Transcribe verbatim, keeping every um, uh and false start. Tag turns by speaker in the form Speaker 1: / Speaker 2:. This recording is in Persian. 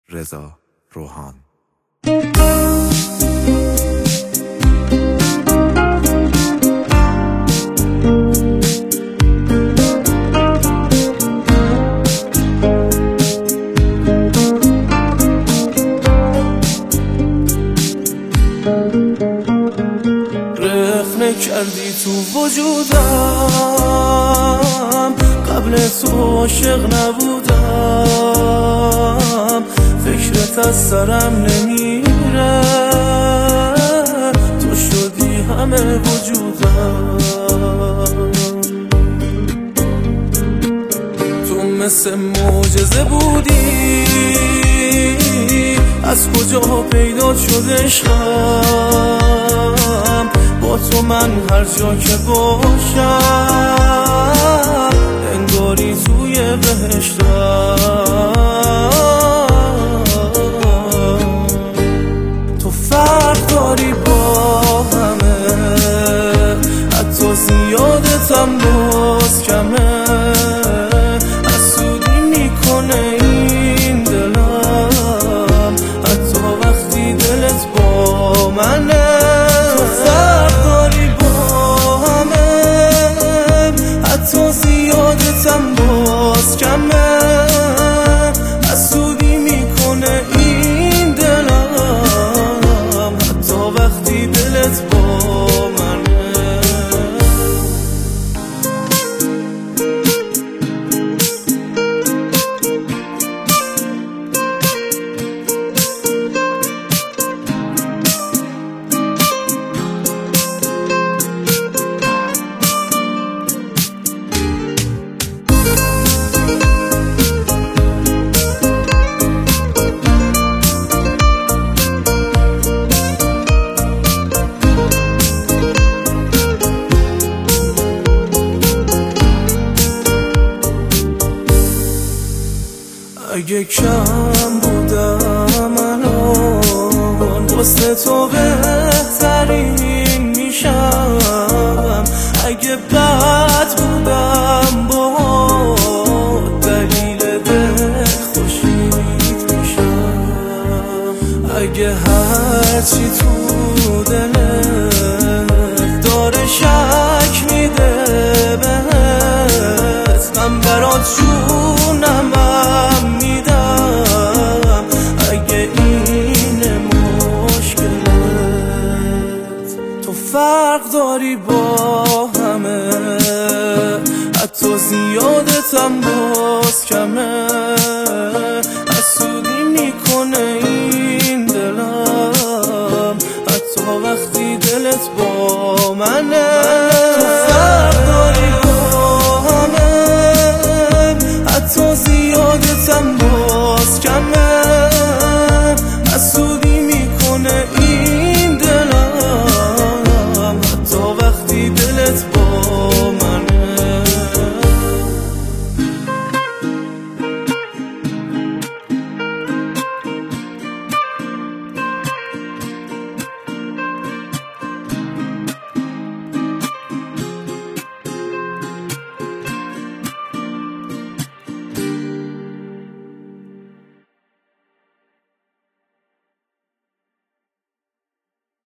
Speaker 1: رضا روحان.
Speaker 2: رخنه کردی تو وجودم، قبل تو عاشق نبودم، فکرت از سرم نمیره، تو شدی همه وجودم. تو مثل معجزه بودی، از کجا پیدا شد عشقم، با تو من هر جا که باشم انگاری توی بهشتم. تو فرق داری با همه، حتی زیادتم باز کمه، حسودی میکنه این دلم، حتی وقتی دلت با منه. تو زیادتم باز کمه، حسودی میکنه این دلم، حتی وقتی دلت با منه. اگه کم بودم الان واسه تو بهترین میشم، اگه بد بودم با دلیل دل خوشید میشم، اگه هرچی تو دلت داره شک میده بهت، من برات جونم میدم، اگه اینه مشکلت. تو فرق داری با همه، حتی زیادتم باز کمه،